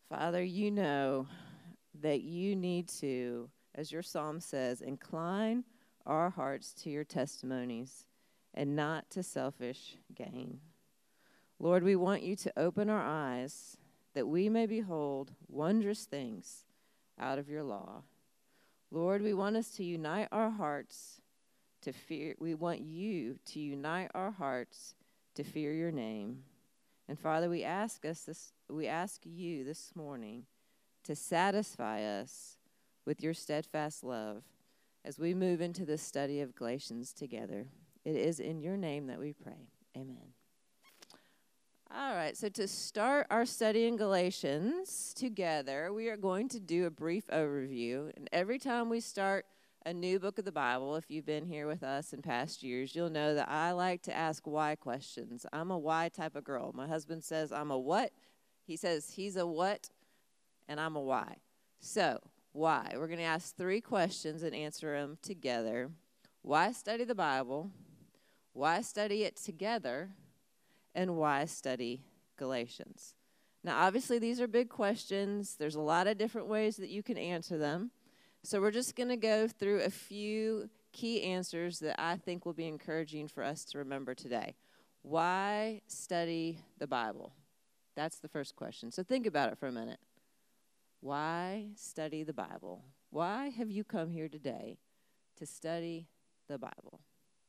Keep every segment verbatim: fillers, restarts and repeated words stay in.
Father, you know that you need to, as your psalm says, incline our hearts to your testimonies and not to selfish gain. Lord, we want you to open our eyes that we may behold wondrous things out of your law. Lord, we want us to unite our hearts to fear. We want you to unite our hearts to fear your name. And Father, we ask us this, we ask you this morning to satisfy us with your steadfast love as we move into the study of Galatians together. It is in your name that we pray. Amen. All right, so to start our study in Galatians together, we are going to do a brief overview. And every time we start a new book of the Bible, if you've been here with us in past years, you'll know that I like to ask why questions. I'm a why type of girl. My husband says I'm a what. He says he's a what, and I'm a why. So, why? We're going to ask three questions and answer them together. Why study the Bible? Why study it together? And why study Galatians? Now, obviously, these are big questions. There's a lot of different ways that you can answer them. So we're just going to go through a few key answers that I think will be encouraging for us to remember today. Why study the Bible? That's the first question. So think about it for a minute. Why study the Bible? Why have you come here today to study the Bible?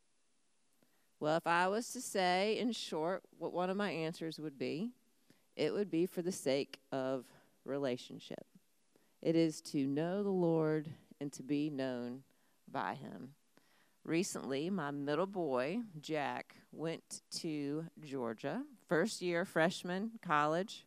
Well, if I was to say in short what one of my answers would be, it would be for the sake of relationship. It is to know the Lord and to be known by him. Recently, my middle boy, Jack, went to Georgia, first year freshman, college,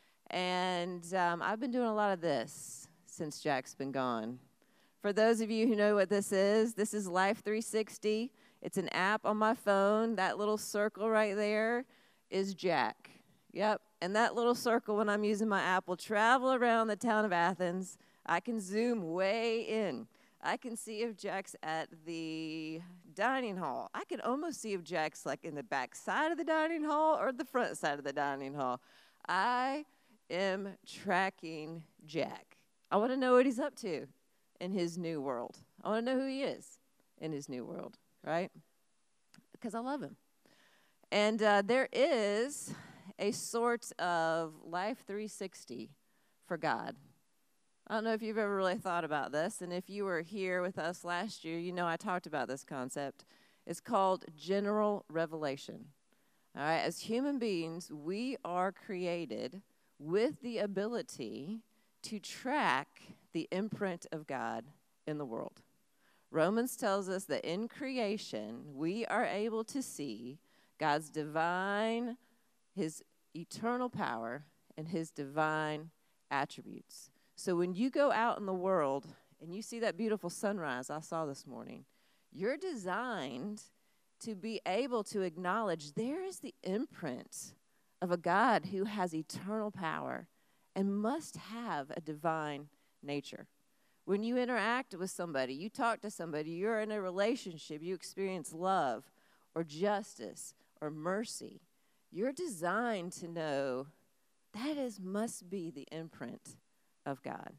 and um, I've been doing a lot of this since Jack's been gone. For those of you who know what this is, this is Life three sixty. It's an app on my phone. That little circle right there is Jack. Yep. And that little circle, when I'm using my app, will travel around the town of Athens. I can zoom way in. I can see if Jack's at the dining hall. I can almost see if Jack's like in the back side of the dining hall or the front side of the dining hall. I am tracking Jack. I want to know what he's up to in his new world. I want to know who he is in his new world, right? Because I love him. And uh, there is a sort of Life three sixty for God. I don't know if you've ever really thought about this, and if you were here with us last year, you know I talked about this concept. It's called general revelation. All right, as human beings, we are created with the ability to track the imprint of God in the world. Romans tells us that in creation, we are able to see God's divine, his eternal power, and his divine attributes. So when you go out in the world and you see that beautiful sunrise I saw this morning, you're designed to be able to acknowledge there is the imprint of a God who has eternal power and must have a divine nature. When you interact with somebody, you talk to somebody, you're in a relationship, you experience love or justice or mercy, you're designed to know that is must be the imprint of God.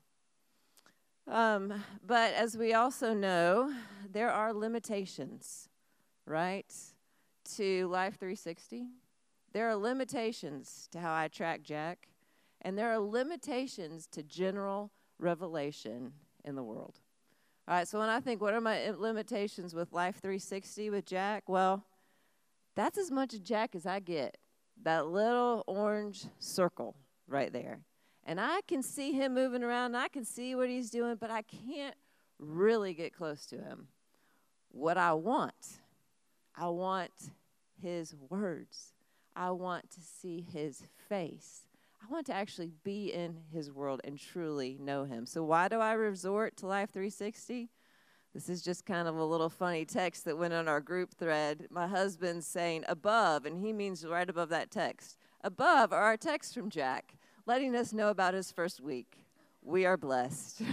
Um, but as we also know, there are limitations, right, to Life three sixty. There are limitations to how I track Jack, and there are limitations to general revelation in the world. All right, so when I think, what are my limitations with Life three sixty with Jack? Well, that's as much of Jack as I get. That little orange circle right there. And I can see him moving around, and I can see what he's doing, but I can't really get close to him. What I want, I want his words. I want to see his face. I want to actually be in his world and truly know him. So why do I resort to Life three sixty? This is just kind of a little funny text that went on our group thread. My husband's saying above, and he means right above that text. Above are our texts from Jack, letting us know about his first week. We are blessed.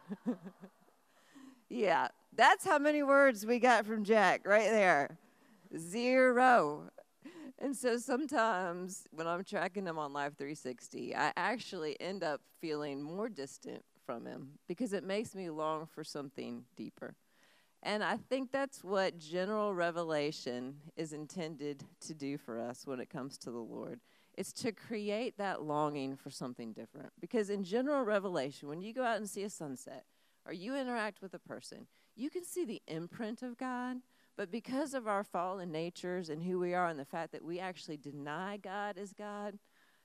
Yeah, that's how many words we got from Jack right there. Zero. And so sometimes when I'm tracking him on Life three sixty, I actually end up feeling more distant from him because it makes me long for something deeper. And I think that's what general revelation is intended to do for us when it comes to the Lord. It's to create that longing for something different. Because in general revelation, when you go out and see a sunset or you interact with a person, you can see the imprint of God. But because of our fallen natures and who we are and the fact that we actually deny God as God,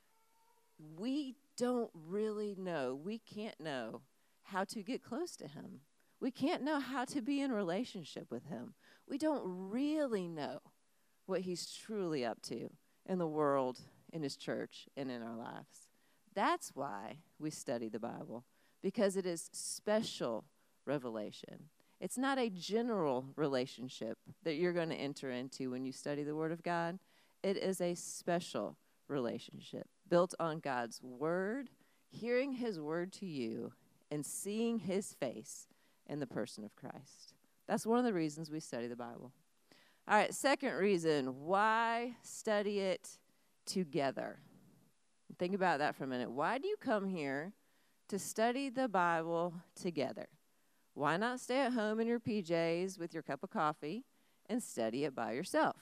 we don't really know, we can't know how to get close to him. We can't know how to be in relationship with him. We don't really know what he's truly up to in the world, in his church, and in our lives. That's why we study the Bible, because it is special revelation. It's not a general relationship that you're going to enter into when you study the Word of God. It is a special relationship built on God's Word, hearing his Word to you, and seeing his face in the person of Christ. That's one of the reasons we study the Bible. All right, second reason, why study it together? Think about that for a minute. Why do you come here to study the Bible together? Why not stay at home in your P Js with your cup of coffee and study it by yourself?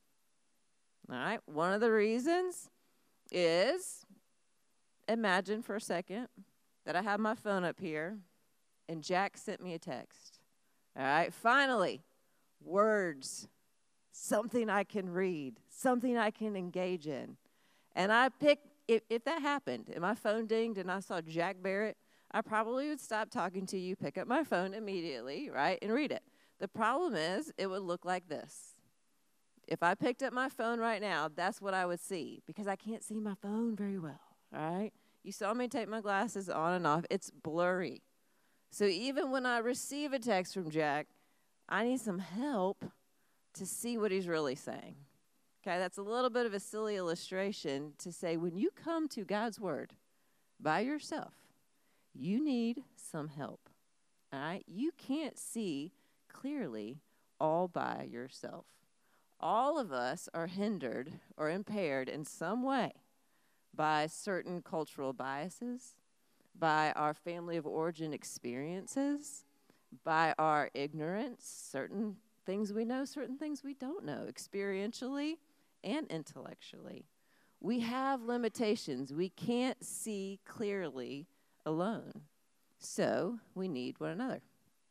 All right, one of the reasons is, imagine for a second that I have my phone up here and Jack sent me a text. All right, finally, words, something I can read, something I can engage in. And I picked, if, if that happened, and my phone dinged and I saw Jack Barrett, I probably would stop talking to you, pick up my phone immediately, right, and read it. The problem is it would look like this. If I picked up my phone right now, that's what I would see, because I can't see my phone very well, all right? You saw me take my glasses on and off. It's blurry. So even when I receive a text from Jack, I need some help to see what he's really saying. Okay, that's a little bit of a silly illustration to say when you come to God's Word by yourself, you need some help, all right? You can't see clearly all by yourself. All of us are hindered or impaired in some way by certain cultural biases, by our family of origin experiences, by our ignorance, certain things we know, certain things we don't know, experientially and intellectually. We have limitations. We can't see clearly alone. So we need one another.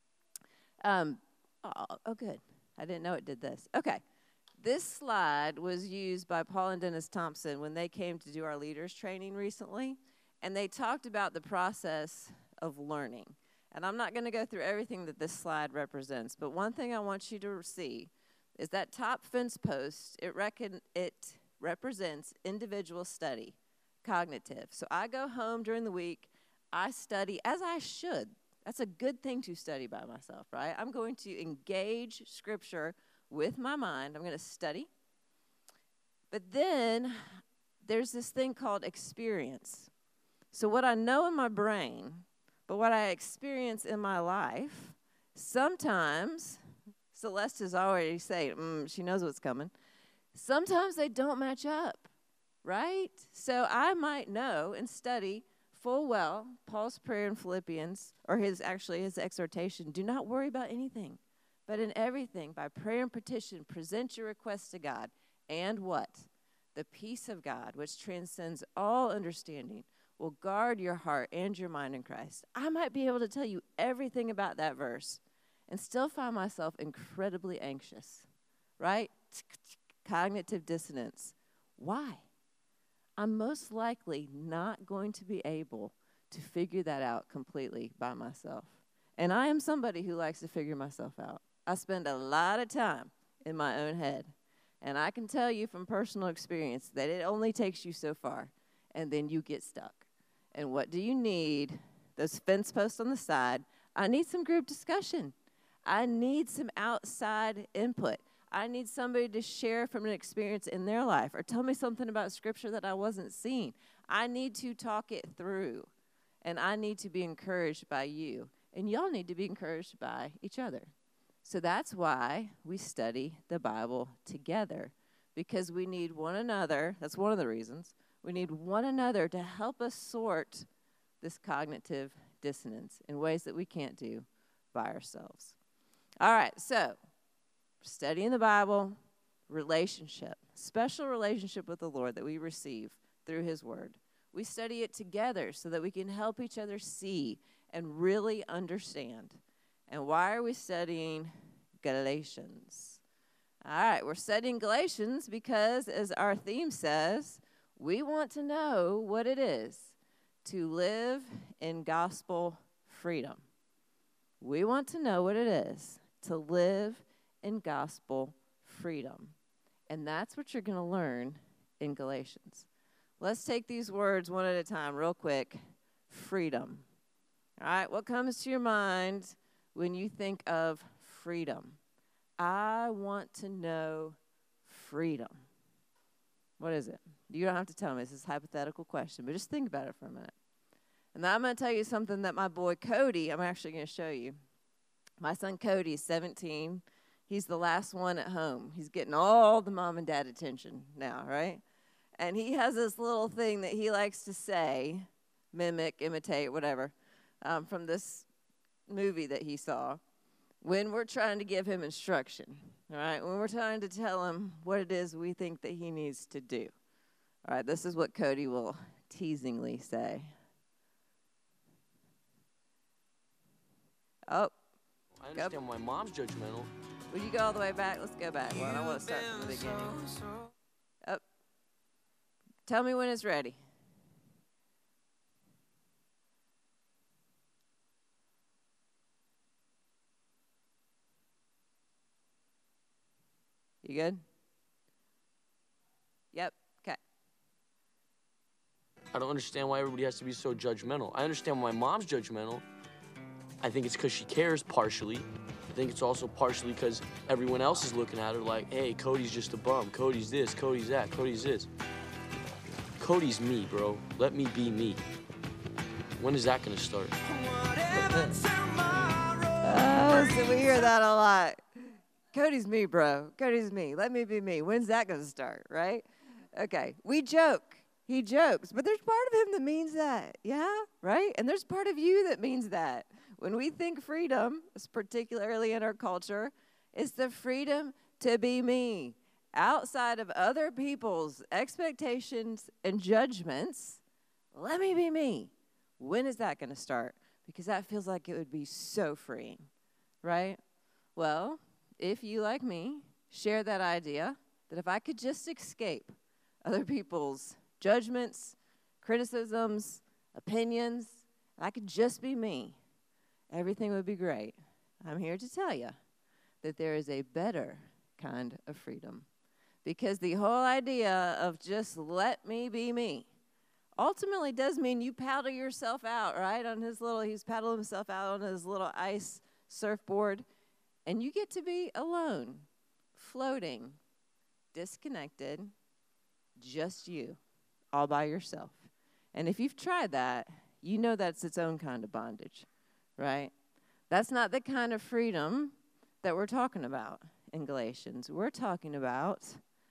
Um, oh, oh, good. I didn't know it did this. Okay. This slide was used by Paul and Dennis Thompson when they came to do our leaders training recently, and they talked about the process of learning. And I'm not going to go through everything that this slide represents, but one thing I want you to see is that top fence post, it, reckon, it represents individual study, cognitive. So I go home during the week, I study, as I should. That's a good thing to study by myself, right? I'm going to engage Scripture with my mind. I'm going to study. But then there's this thing called experience. So what I know in my brain, but what I experience in my life, sometimes, Celeste is already saying, mm, she knows what's coming. Sometimes they don't match up, right? So I might know and study full well Paul's prayer in Philippians, or his actually his exhortation, do not worry about anything, but in everything, by prayer and petition, present your requests to God. And what? The peace of God, which transcends all understanding, will guard your heart and your mind in Christ. I might be able to tell you everything about that verse and still find myself incredibly anxious, right? Cognitive dissonance. Why? I'm most likely not going to be able to figure that out completely by myself. And I am somebody who likes to figure myself out. I spend a lot of time in my own head. And I can tell you from personal experience that it only takes you so far, and then you get stuck. And what do you need? Those fence posts on the side. I need some group discussion. I need some outside input. I need somebody to share from an experience in their life or tell me something about Scripture that I wasn't seeing. I need to talk it through, and I need to be encouraged by you. And y'all need to be encouraged by each other. So that's why we study the Bible together, because we need one another. That's one of the reasons. We need one another to help us sort this cognitive dissonance in ways that we can't do by ourselves. All right, so studying the Bible, relationship, special relationship with the Lord that we receive through his word. We study it together so that we can help each other see and really understand. And why are we studying Galatians? All right, we're studying Galatians because, as our theme says, we want to know what it is to live in gospel freedom. We want to know what it is to live in gospel freedom. And that's what you're going to learn in Galatians. Let's take these words one at a time real quick. Freedom. All right, what comes to your mind when you think of freedom? I want to know freedom. What is it? You don't have to tell me. This is a hypothetical question, but just think about it for a minute. And then I'm going to tell you something that my boy Cody, I'm actually going to show you. My son Cody is seventeen. He's the last one at home. He's getting all the mom and dad attention now, right? And he has this little thing that he likes to say, mimic, imitate, whatever, um, from this movie that he saw when we're trying to give him instruction, all right? When we're trying to tell him what it is we think that he needs to do. All right, this is what Cody will teasingly say. Oh. I understand why mom's judgmental. Will you go all the way back? Let's go back. Well, I want to start from the beginning. Oh. Tell me when it's ready. You good? Yep. Okay. I don't understand why everybody has to be so judgmental. I understand why mom's judgmental. I think it's because she cares partially. I think it's also partially because everyone else is looking at her like, hey, Cody's just a bum. Cody's this, Cody's that, Cody's this. Cody's me, bro. Let me be me. When is that going to start? Oh, so we hear that a lot. Cody's me, bro. Cody's me. Let me be me. When's that going to start, right? Okay, we joke. He jokes, but there's part of him that means that, yeah, right? And there's part of you that means that. When we think freedom, particularly in our culture, it's the freedom to be me. Outside of other people's expectations and judgments, let me be me. When is that going to start? Because that feels like it would be so freeing, right? Well, if you, like me, share that idea that if I could just escape other people's judgments, criticisms, opinions, I could just be me, everything would be great. I'm here to tell you that there is a better kind of freedom. Because the whole idea of just let me be me ultimately does mean you paddle yourself out, right? On his little, he's paddling himself out on his little ice surfboard. And you get to be alone, floating, disconnected, just you, all by yourself. And if you've tried that, you know that's its own kind of bondage, right? That's not the kind of freedom that we're talking about in Galatians. We're talking about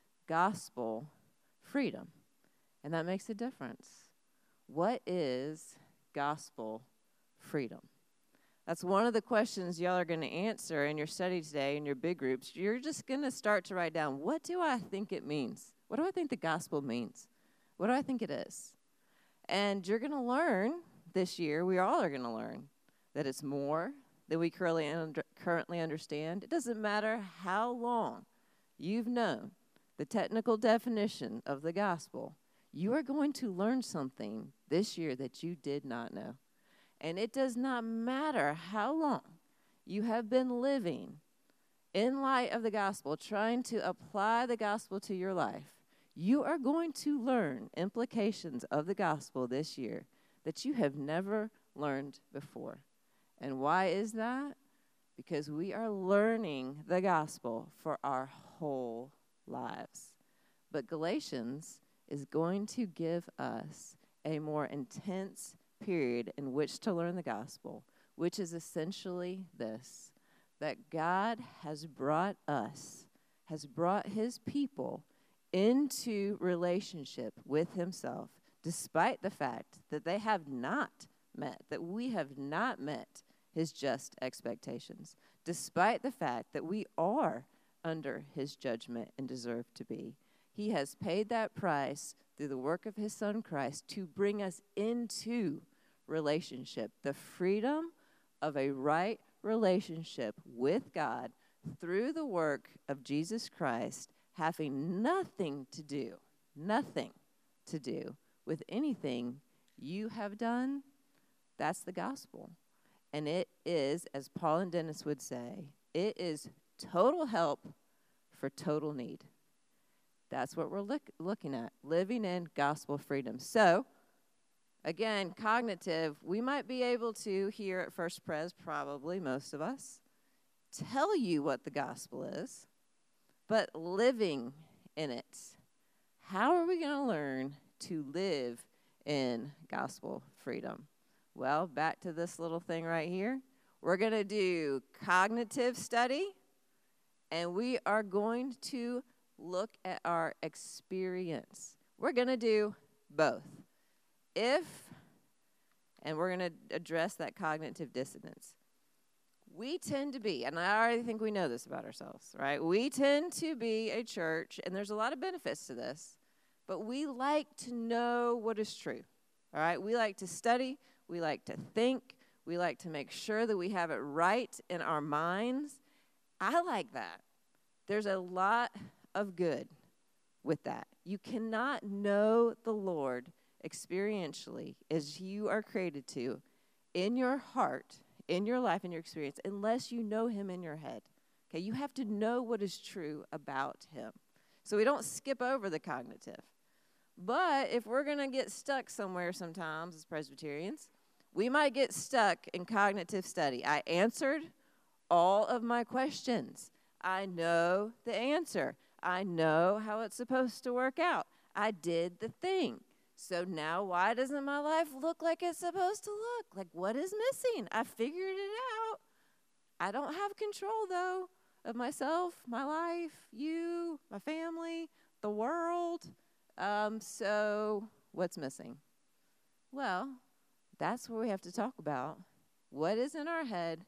gospel freedom, and that makes a difference. What is gospel freedom? That's one of the questions y'all are going to answer in your study today in your big groups. You're just going to start to write down, what do I think it means? What do I think the gospel means? What do I think it is? And you're going to learn this year, we all are going to learn, that it's more than we currently, under, currently understand. It doesn't matter how long you've known the technical definition of the gospel. You are going to learn something this year that you did not know. And it does not matter how long you have been living in light of the gospel, trying to apply the gospel to your life. You are going to learn implications of the gospel this year that you have never learned before. And why is that? Because we are learning the gospel for our whole lives. But Galatians is going to give us a more intense period in which to learn the gospel, which is essentially this, that God has brought us, has brought his people into relationship with himself, despite the fact that they have not met, that we have not met his just expectations, despite the fact that we are under his judgment and deserve to be. He has paid that price through the work of his son Christ to bring us into relationship, the freedom of a right relationship with God through the work of Jesus Christ, having nothing to do, nothing to do with anything you have done. That's the gospel. And it is, as Paul and Dennis would say, it is total help for total need. That's what we're look, looking at, living in gospel freedom. So, again, cognitive, we might be able to, here at First Pres, probably most of us, tell you what the gospel is, but living in it, how are we going to learn to live in gospel freedom? Well, back to this little thing right here. We're going to do cognitive study, and we are going to look at our experience. We're going to do both. If, and we're going to address that cognitive dissonance. We tend to be, and I already think we know this about ourselves, right? We tend to be a church, and there's a lot of benefits to this, but we like to know what is true, all right? We like to study. We like to think. We like to make sure that we have it right in our minds. I like that. There's a lot of good with that. You cannot know the Lord experientially as you are created to in your heart, in your life, in your experience, unless you know him in your head. Okay, you have to know what is true about him. So we don't skip over the cognitive. But if we're going to get stuck somewhere sometimes as Presbyterians, we might get stuck in cognitive study. I answered all of my questions. I know the answer. I know how it's supposed to work out. I did the thing. So now why doesn't my life look like it's supposed to look? Like, what is missing? I figured it out. I don't have control, though, of myself, my life, you, my family, the world. Um, so what's missing? Well, that's where we have to talk about what is in our head,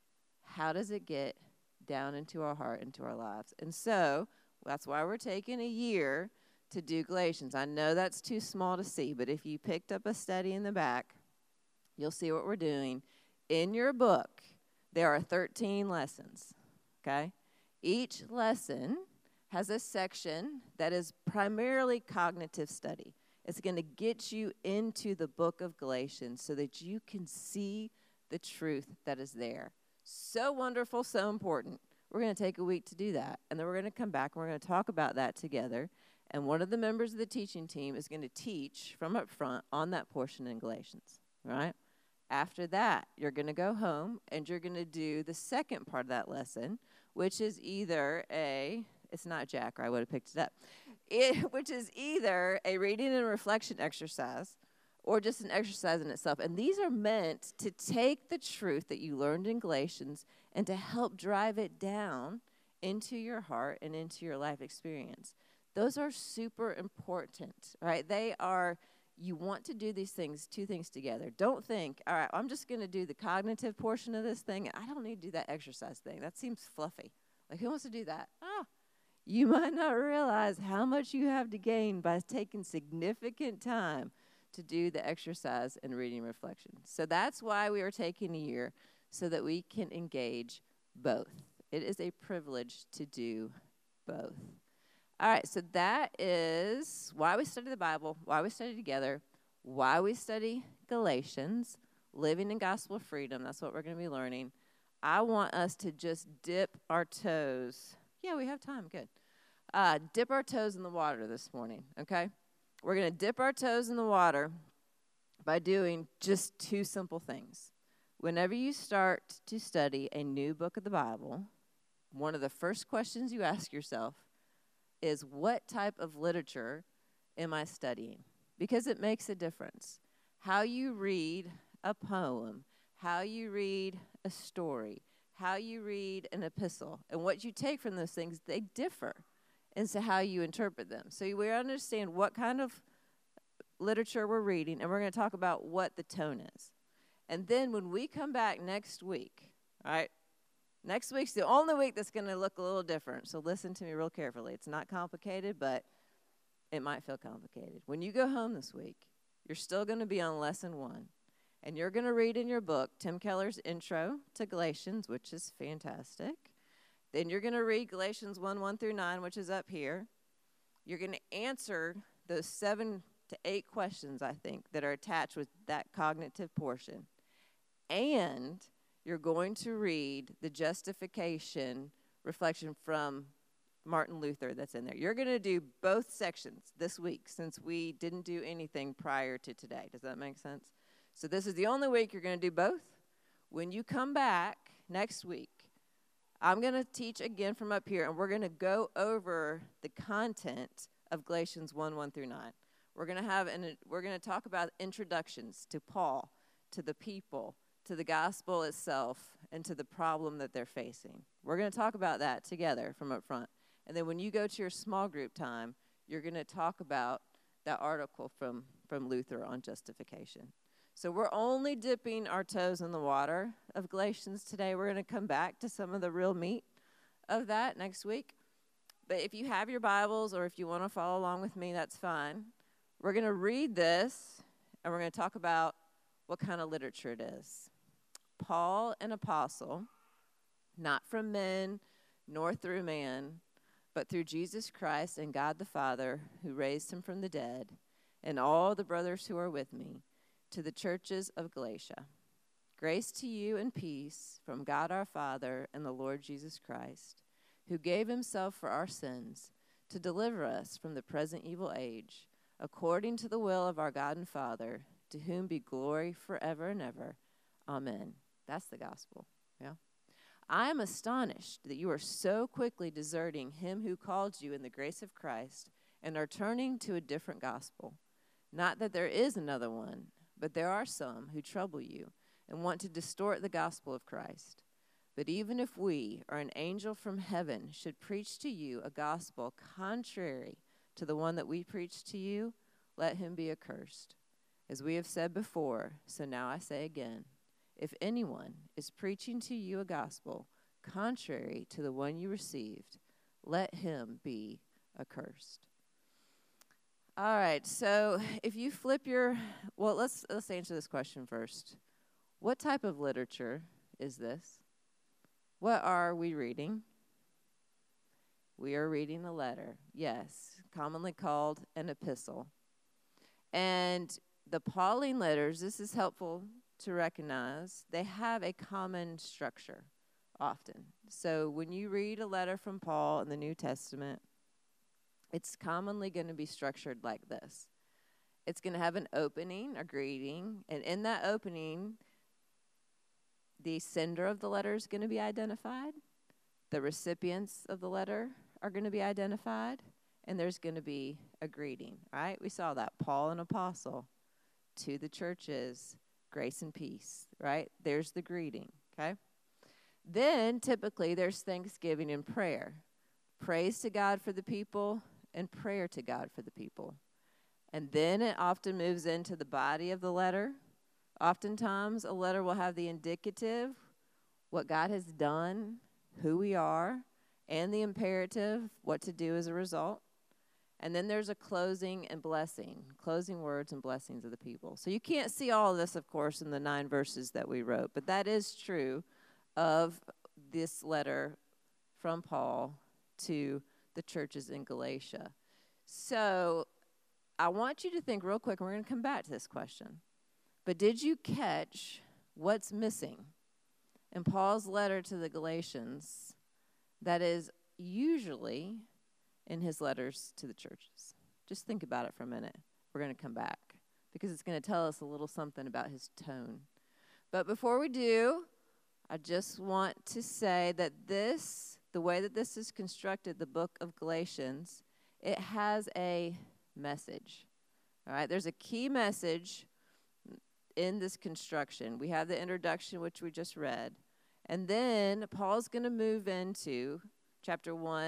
how does it get down into our heart, into our lives. And so that's why we're taking a year to do Galatians. I know that's too small to see, but if you picked up a study in the back, you'll see what we're doing. In your book, there are thirteen lessons, okay? Each lesson has a section that is primarily cognitive study. It's going to get you into the book of Galatians so that you can see the truth that is there. So wonderful, so important. We're going to take a week to do that, and then we're going to come back and we're going to talk about that together. And one of the members of the teaching team is going to teach from up front on that portion in Galatians, right? After that, you're going to go home and you're going to do the second part of that lesson, which is either a, it's not Jack, or I would have picked it up, it, which is either a reading and reflection exercise or just an exercise in itself. And these are meant to take the truth that you learned in Galatians and to help drive it down into your heart and into your life experience. Those are super important, right? They are, you want to do these things, two things together. Don't think, all right, I'm just going to do the cognitive portion of this thing. I don't need to do that exercise thing. That seems fluffy. Like, who wants to do that? Ah, you might not realize how much you have to gain by taking significant time to do the exercise and reading reflection. So that's why we are taking a year, so that we can engage both. It is a privilege to do both. All right, so that is why we study the Bible, why we study together, why we study Galatians, living in gospel freedom. That's what we're going to be learning. I want us to just dip our toes. Yeah, we have time. Good. Uh, dip our toes in the water this morning, okay? We're going to dip our toes in the water by doing just two simple things. Whenever you start to study a new book of the Bible, one of the first questions you ask yourself is, what type of literature am I studying? Because it makes a difference. How you read a poem, how you read a story, how you read an epistle, and what you take from those things, they differ. into how you interpret them. So we understand what kind of literature we're reading, and we're going to talk about what the tone is. And then when we come back next week, all right, next week's the only week that's going to look a little different. So listen to me real carefully. It's not complicated, but it might feel complicated. When you go home this week, you're still going to be on lesson one. And you're going to read in your book Tim Keller's Intro to Galatians, which is fantastic. Then you're going to read Galatians one, one through nine, which is up here. You're going to answer those seven to eight questions, I think, that are attached with that cognitive portion. And you're going to read the justification reflection from Martin Luther that's in there. You're going to do both sections this week since we didn't do anything prior to today. Does that make sense? So this is the only week you're going to do both. When you come back next week, I'm going to teach again from up here, and we're going to go over the content of Galatians one, one through nine. We're going to have an, we're going to talk about introductions to Paul, to the people, to the gospel itself, and to the problem that they're facing. We're going to talk about that together from up front. And then when you go to your small group time, you're going to talk about that article from, from Luther on justification. So we're only dipping our toes in the water of Galatians today. We're going to come back to some of the real meat of that next week. But if you have your Bibles or if you want to follow along with me, that's fine. We're going to read this, and we're going to talk about what kind of literature it is. Paul, an apostle, not from men nor through man, but through Jesus Christ and God the Father, who raised him from the dead, and all the brothers who are with me, to the churches of Galatia. Grace to you and peace from God our Father and the Lord Jesus Christ, who gave himself for our sins to deliver us from the present evil age, according to the will of our God and Father, to whom be glory forever and ever. Amen. That's the gospel. Yeah. I am astonished that you are so quickly deserting him who called you in the grace of Christ and are turning to a different gospel. Not that there is another one, but there are some who trouble you and want to distort the gospel of Christ. But even if we or an angel from heaven should preach to you a gospel contrary to the one that we preach to you, let him be accursed. As we have said before, so now I say again, if anyone is preaching to you a gospel contrary to the one you received, let him be accursed. All right, so if you flip your, well, let's let's answer this question first. What type of literature is this? What are we reading? We are reading a letter, yes, commonly called an epistle. And the Pauline letters, this is helpful to recognize, they have a common structure often. So when you read a letter from Paul in the New Testament, it's commonly going to be structured like this. It's going to have an opening, a greeting, and in that opening, the sender of the letter is going to be identified. The recipients of the letter are going to be identified, and there's going to be a greeting, right? We saw that. Paul, an apostle, to the churches, grace and peace, right? There's the greeting, okay? Then, typically, there's thanksgiving and prayer. Praise to God for the people and prayer to God for the people. And then it often moves into the body of the letter. Oftentimes, a letter will have the indicative, what God has done, who we are, and the imperative, what to do as a result. And then there's a closing and blessing, closing words and blessings of the people. So you can't see all of this, of course, in the nine verses that we wrote, but that is true of this letter from Paul to the churches in Galatia. So I want you to think real quick, and we're going to come back to this question. But did you catch what's missing in Paul's letter to the Galatians that is usually in his letters to the churches? Just think about it for a minute. We're going to come back because it's going to tell us a little something about his tone. But before we do, I just want to say that this, the way that this is constructed, the book of Galatians, it has a message. All right, there's a key message in this construction. We have the introduction, which we just read. And then Paul's going to move into chapter one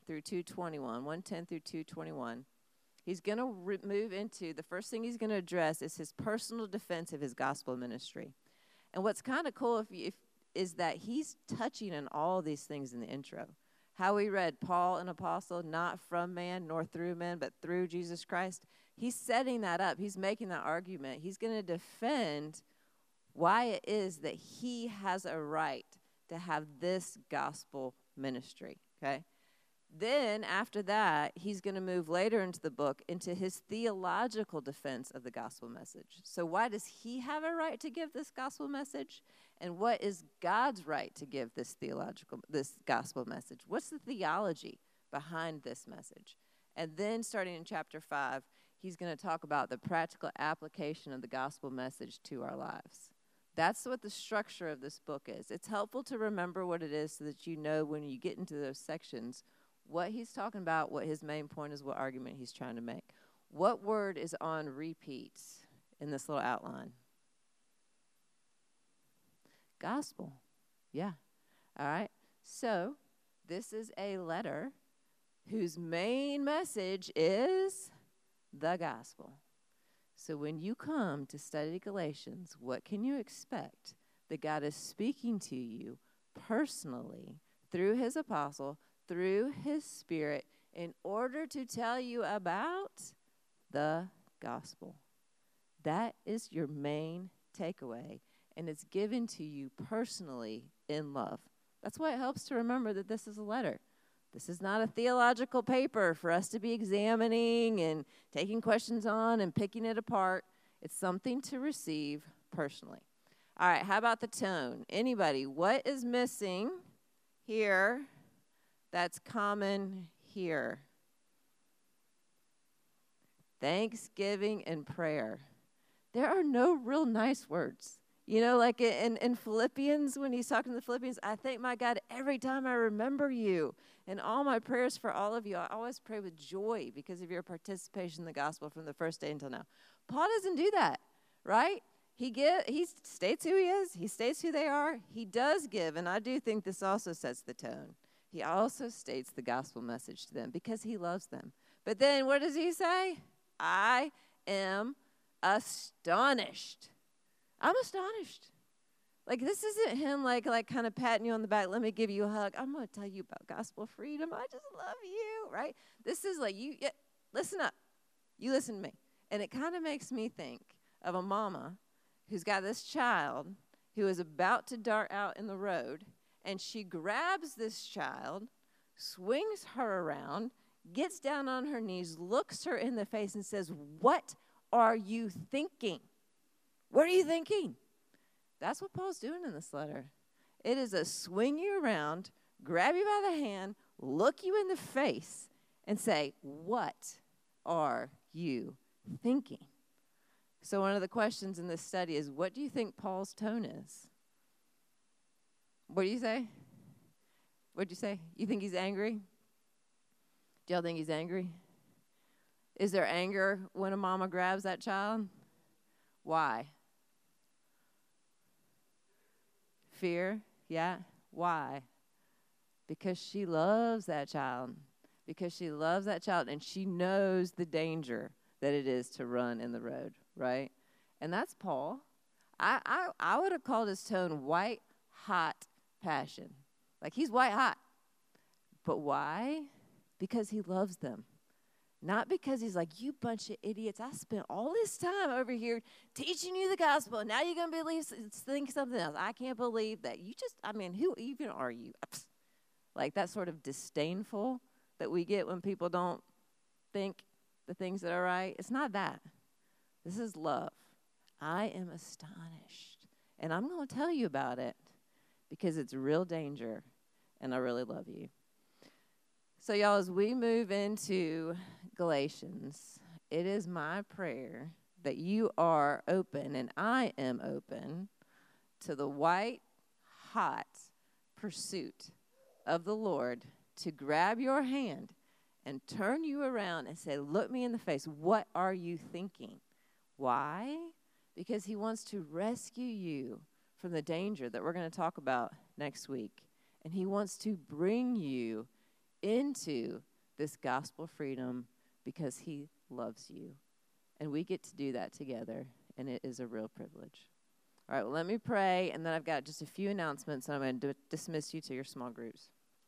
through two twenty-one, one ten through two twenty-one. He's going to re- move into, the first thing he's going to address is his personal defense of his gospel ministry. And what's kind of cool if you, if, is that he's touching on all these things in the intro. How we read, Paul, an apostle, not from man nor through man, but through Jesus Christ. He's setting that up. He's making that argument. He's going to defend why it is that he has a right to have this gospel ministry, okay? Then, after that, he's going to move later into the book into his theological defense of the gospel message. So why does he have a right to give this gospel message? And what is God's right to give this theological, this gospel message? What's the theology behind this message? And then, starting in chapter five, he's going to talk about the practical application of the gospel message to our lives. That's what the structure of this book is. It's helpful to remember what it is so that you know when you get into those sections what he's talking about, what his main point is, what argument he's trying to make. What word is on repeat in this little outline? Gospel. Yeah. All right. So this is a letter whose main message is the gospel. So when you come to study Galatians, what can you expect? That God is speaking to you personally through his apostle, through his Spirit, in order to tell you about the gospel. That is your main takeaway, and it's given to you personally in love. That's why it helps to remember that this is a letter. This is not a theological paper for us to be examining and taking questions on and picking it apart. It's something to receive personally. All right, how about the tone? Anybody, what is missing here that's common here? Thanksgiving and prayer. There are no real nice words. You know, like in, in Philippians, when he's talking to the Philippians, I thank my God every time I remember you. And all my prayers for all of you, I always pray with joy because of your participation in the gospel from the first day until now. Paul doesn't do that, right? He give, he states who he is. He states who they are. He does give, and I do think this also sets the tone. He also states the gospel message to them because he loves them. But then what does he say? I am astonished. I'm astonished. Like, this isn't him, like, like kind of patting you on the back, let me give you a hug. I'm going to tell you about gospel freedom. I just love you, right? This is like, you, yeah, listen up. You listen to me. And it kind of makes me think of a mama who's got this child who is about to dart out in the road, and she grabs this child, swings her around, gets down on her knees, looks her in the face, and says, what are you thinking? What are you thinking? That's what Paul's doing in this letter. It is a swing you around, grab you by the hand, look you in the face, and say, what are you thinking? So one of the questions in this study is, what do you think Paul's tone is? What do you say? What do you say? You think he's angry? Do y'all think he's angry? Is there anger when a mama grabs that child? Why? Fear, yeah. Why? Because she loves that child. Because she loves that child, and she knows the danger that it is to run in the road, right? And that's Paul. I, I, I would have called his tone white hot passion. Like, he's white hot. But why? Because he loves them. Not because he's like, you bunch of idiots. I spent all this time over here teaching you the gospel, and now you're going to believe, think something else. I can't believe that. You just, I mean, who even are you? Like that sort of disdainful that we get when people don't think the things that are right. It's not that. This is love. I am astonished. And I'm going to tell you about it because it's real danger, and I really love you. So, y'all, as we move into Galatians, it is my prayer that you are open, and I am open, to the white, hot pursuit of the Lord to grab your hand and turn you around and say, look me in the face. What are you thinking? Why? Because he wants to rescue you from the danger that we're going to talk about next week. And he wants to bring you into this gospel freedom because he loves you. And we get to do that together, and it is a real privilege. All right, well, let me pray, and then I've got just a few announcements, and I'm going to d- dismiss you to your small groups.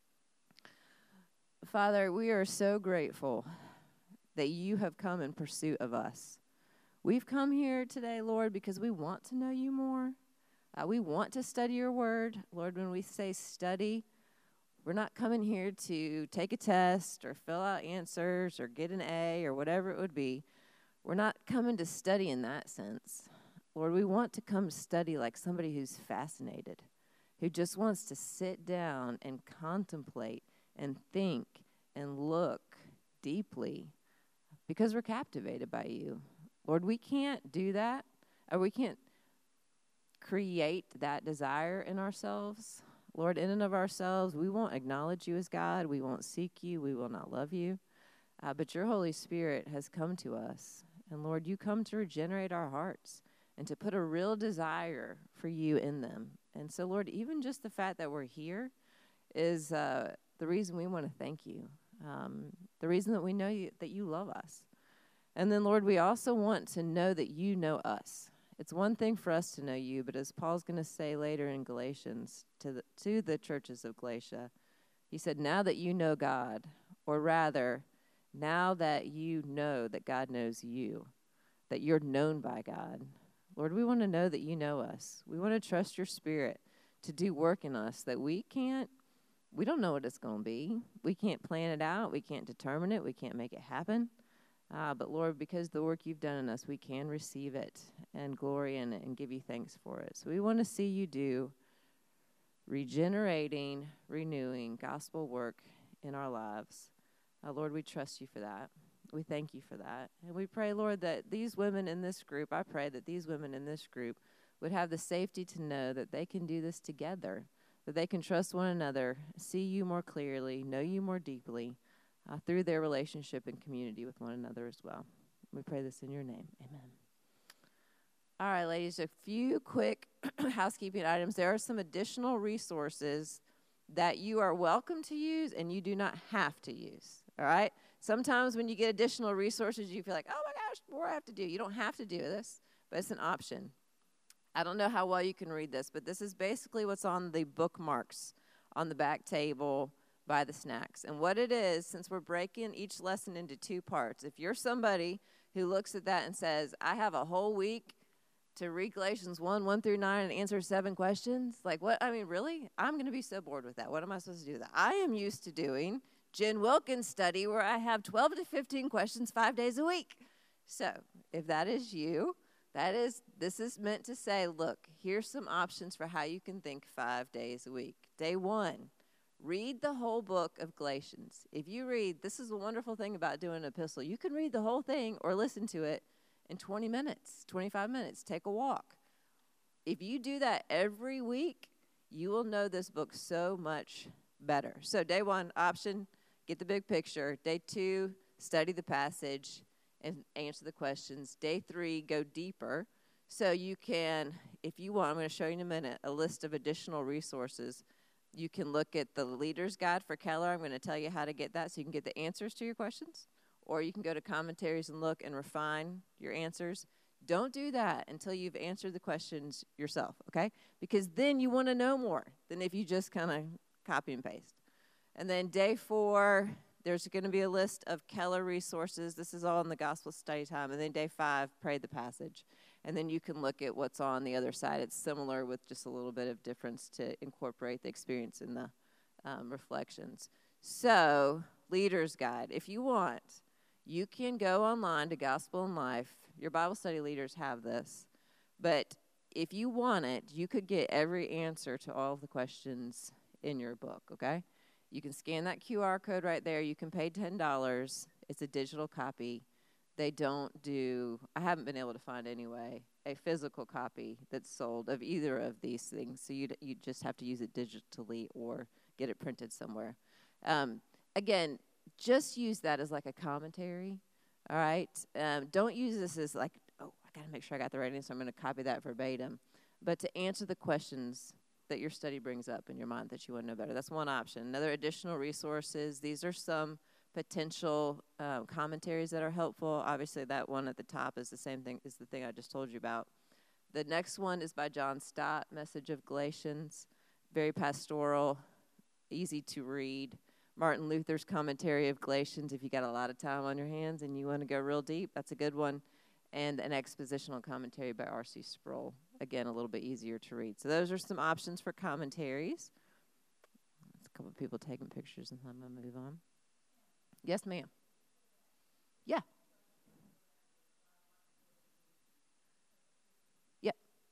Father, we are so grateful that you have come in pursuit of us. We've come here today, Lord, because we want to know you more. Uh, we want to study your word. Lord, when we say study, we're not coming here to take a test or fill out answers or get an A or whatever it would be. We're not coming to study in that sense. Lord, we want to come study like somebody who's fascinated, who just wants to sit down and contemplate and think and look deeply because we're captivated by you. Lord, we can't do that, or we can't create that desire in ourselves. Lord, in and of ourselves, we won't acknowledge you as God. We won't seek you. We will not love you. Uh, but your Holy Spirit has come to us. And Lord, you come to regenerate our hearts and to put a real desire for you in them. And so, Lord, even just the fact that we're here is uh, the reason we want to thank you, um, the reason that we know you, that you love us. And then, Lord, we also want to know that you know us. It's one thing for us to know you, but as Paul's going to say later in Galatians to the, to the churches of Galatia, he said, now that you know God, or rather, now that you know that God knows you, that you're known by God, Lord, we want to know that you know us. We want to trust your Spirit to do work in us that we can't, we don't know what it's going to be. We can't plan it out. We can't determine it. We can't make it happen. Uh, but, Lord, because the work you've done in us, we can receive it and glory in it and give you thanks for it. So we want to see you do regenerating, renewing gospel work in our lives. Uh, Lord, we trust you for that. We thank you for that. And we pray, Lord, that these women in this group, I pray that these women in this group would have the safety to know that they can do this together, that they can trust one another, see you more clearly, know you more deeply, Uh, through their relationship and community with one another as well. We pray this in your name. Amen. All right, ladies, a few quick housekeeping items. There are some additional resources that you are welcome to use and you do not have to use, all right? Sometimes when you get additional resources, you feel like, oh, my gosh, more I have to do. You don't have to do this, but it's an option. I don't know how well you can read this, but this is basically what's on the bookmarks on the back table by the snacks. And what it is, since we're breaking each lesson into two parts, if you're somebody who looks at that and says, I have a whole week to read Galatians one, one through nine and answer seven questions, like what, I mean, really? I'm going to be so bored with that. What am I supposed to do with that? I am used to doing Jen Wilkins' study where I have twelve to fifteen questions five days a week. So if that is you, that is, this is meant to say, look, here's some options for how you can think five days a week. Day one, read the whole book of Galatians. If you read, this is a wonderful thing about doing an epistle. You can read the whole thing or listen to it in twenty minutes, twenty-five minutes. Take a walk. If you do that every week, you will know this book so much better. So day one, option, get the big picture. Day two, study the passage and answer the questions. Day three, go deeper. So you can, if you want, I'm going to show you in a minute, a list of additional resources. You can look at the Leader's Guide for Keller. I'm going to tell you how to get that so you can get the answers to your questions. Or you can go to commentaries and look and refine your answers. Don't do that until you've answered the questions yourself, okay? Because then you want to know more than if you just kind of copy and paste. And then day four, there's going to be a list of Keller resources. This is all in the gospel study time. And then day five, pray the passage. And then you can look at what's on the other side. It's similar with just a little bit of difference to incorporate the experience in the um, reflections. So, Leader's Guide. If you want, you can go online to Gospel in Life. Your Bible study leaders have this. But if you want it, you could get every answer to all of the questions in your book, okay? You can scan that Q R code right there. You can pay ten dollars. It's a digital copy. They don't do, I haven't been able to find anyway, a physical copy that's sold of either of these things. So you you just have to use it digitally or get it printed somewhere. Um, again, just use that as like a commentary, all right? Um, don't use this as like, oh, I got to make sure I got the right answer. I'm going to copy that verbatim. But to answer the questions that your study brings up in your mind that you want to know better. That's one option. Another, additional resources. These are some potential uh, commentaries that are helpful. Obviously, that one at the top is the same thing, is the thing I just told you about. The next one is by John Stott, Message of Galatians. Very pastoral, easy to read. Martin Luther's commentary of Galatians, if you got a lot of time on your hands and you want to go real deep, that's a good one. And an expositional commentary by R C Sproul. Again, a little bit easier to read. So those are some options for commentaries. There's a couple of people taking pictures, and I'm going to move on. Yes, ma'am. Yeah. Yeah.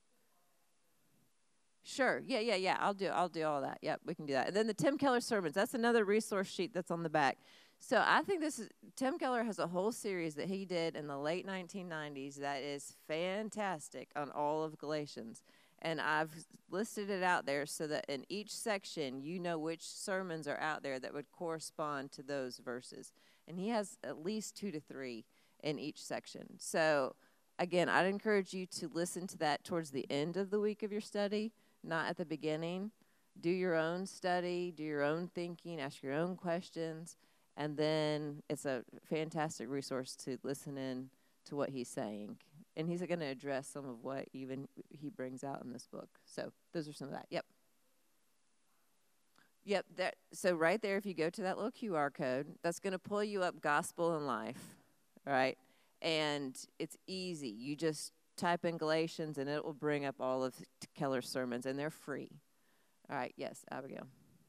Sure. Yeah, yeah, yeah. I'll do I'll do all that. Yep, we can do that. And then the Tim Keller sermons. That's another resource sheet that's on the back. So I think this is, Tim Keller has a whole series that he did in the late nineteen nineties that is fantastic on all of Galatians. And I've listed it out there so that in each section you know which sermons are out there that would correspond to those verses. And he has at least two to three in each section. So again, I'd encourage you to listen to that towards the end of the week of your study, not at the beginning. Do your own study, do your own thinking, ask your own questions. And then it's a fantastic resource to listen in to what he's saying. And he's going to address some of what even he brings out in this book. So those are some of that. Yep. Yep. That, so right there, if you go to that little Q R code, that's going to pull you up Gospel and Life, right? And it's easy. You just type in Galatians, and it will bring up all of Keller's sermons, and they're free. All right. Yes, Abigail.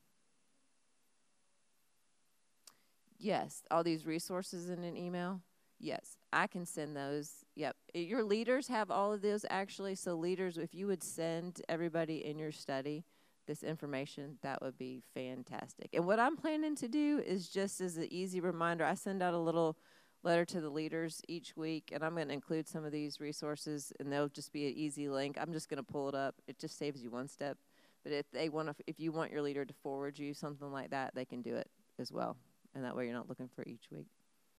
Yes, all these resources in an email. Yes, I can send those. Yep. Your leaders have all of those, actually. So leaders, if you would send everybody in your study this information, that would be fantastic. And what I'm planning to do is, just as an easy reminder, I send out a little letter to the leaders each week, and I'm going to include some of these resources, and they'll just be an easy link. I'm just going to pull it up. It just saves you one step. But if they want to, if you want your leader to forward you something like that, they can do it as well. And that way you're not looking for each week.